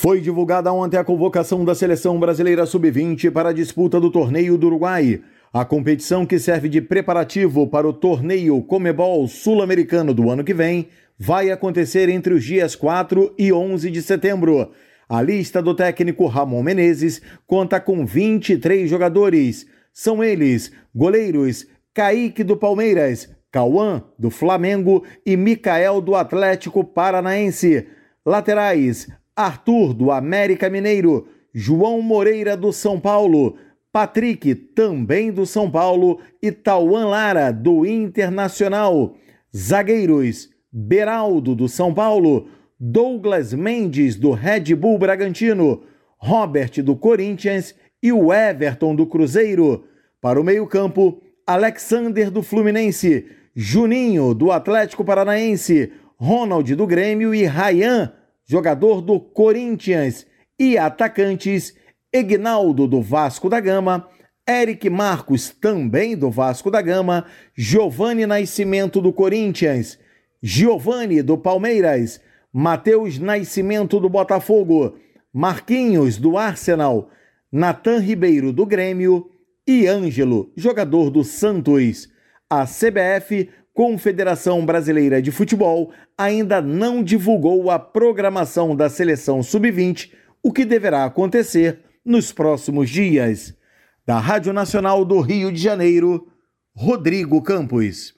Foi divulgada ontem a convocação da Seleção Brasileira Sub-20 para a disputa do Torneio do Uruguai. A competição, que serve de preparativo para o Torneio Conmebol Sul-Americano do ano que vem, vai acontecer entre os dias 4 e 11 de setembro. A lista do técnico Ramon Menezes conta com 23 jogadores. São eles: goleiros Kaique do Palmeiras, Cauã do Flamengo e Micael do Atlético Paranaense. Laterais: Arthur do América Mineiro, João Moreira do São Paulo, Patrick também do São Paulo e Tauan Lara do Internacional. Zagueiros: Beraldo do São Paulo, Douglas Mendes do Red Bull Bragantino, Robert do Corinthians e o Everton do Cruzeiro. Para o meio-campo, Alexander do Fluminense, Juninho do Atlético Paranaense, Ronald do Grêmio e Ryan, jogador do Corinthians. E atacantes: Egnaldo do Vasco da Gama, Eric Marcos também do Vasco da Gama, Giovani Nascimento do Corinthians, Giovani do Palmeiras, Matheus Nascimento do Botafogo, Marquinhos do Arsenal, Natan Ribeiro do Grêmio e Ângelo, jogador do Santos. A CBF, Confederação Brasileira de Futebol, ainda não divulgou a programação da seleção sub-20, o que deverá acontecer nos próximos dias. Da Rádio Nacional do Rio de Janeiro, Rodrigo Campos.